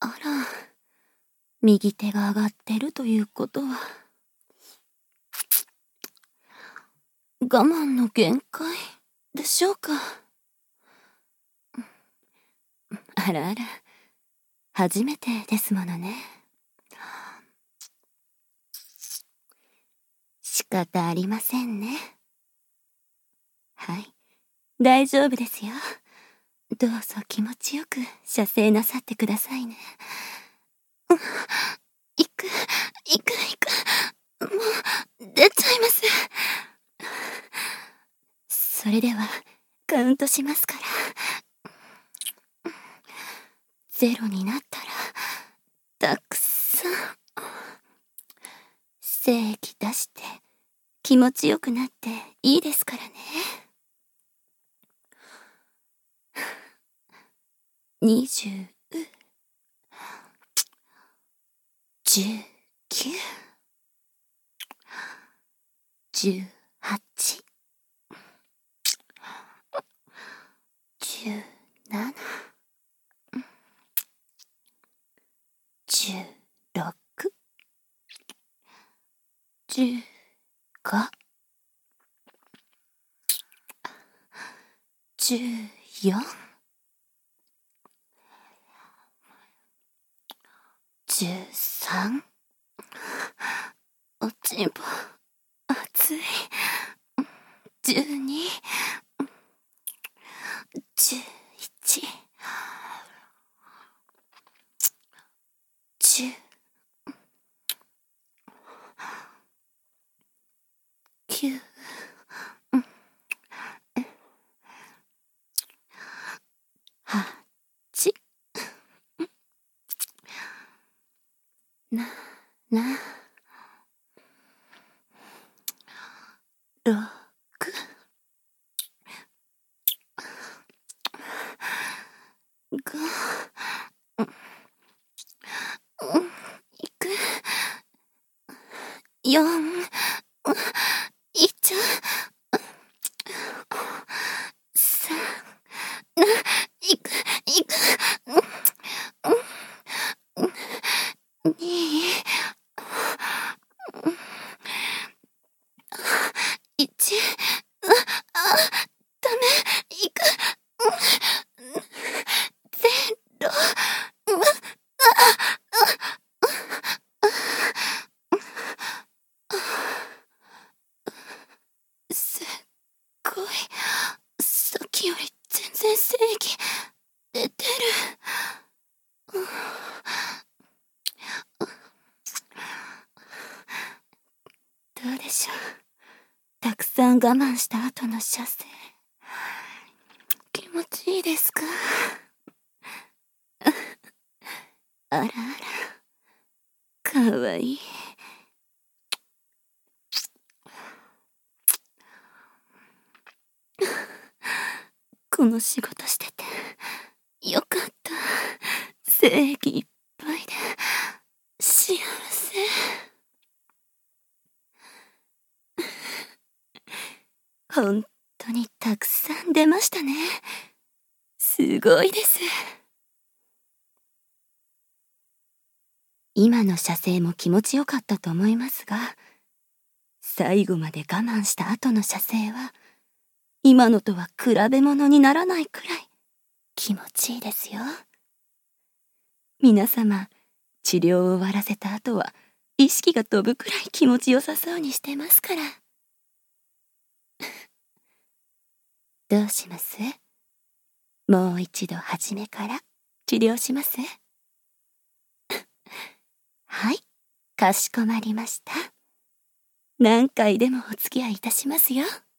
あら、右手が上がってるということは、我慢の限界でしょうか。あらあら、初めてですものね。仕方ありませんね。はい、大丈夫ですよ。どうぞ気持ちよく射精なさってくださいね。行く。もう、出ちゃいます。それでは、カウントしますから。0になったら、たくさん、精液出して、気持ちよくなっていいですからね。20、19、18、17、16、15、14、13、おちんぽ、熱い。12、11、10、9、8、7、6、5、いく、4、いっちゃう、3、いく、2、1、ダメ、いく、0、すっごい、さっきより全然精液出てる。どうでしょう。たくさん我慢した後の射精、気持ちいいですか？あらあら、かわいい。この仕事しててよかった。精液いっぱいで幸せ。本当にたくさん出ましたね。すごいです。今の射精も気持ちよかったと思いますが、最後まで我慢した後の射精は、今のとは比べ物にならないくらい気持ちいいですよ。皆様、治療を終わらせた後は、意識が飛ぶくらい気持ちよさそうにしてますから。どうします？もう一度初めから治療します？はい、かしこまりました。何回でもお付き合いいたしますよ。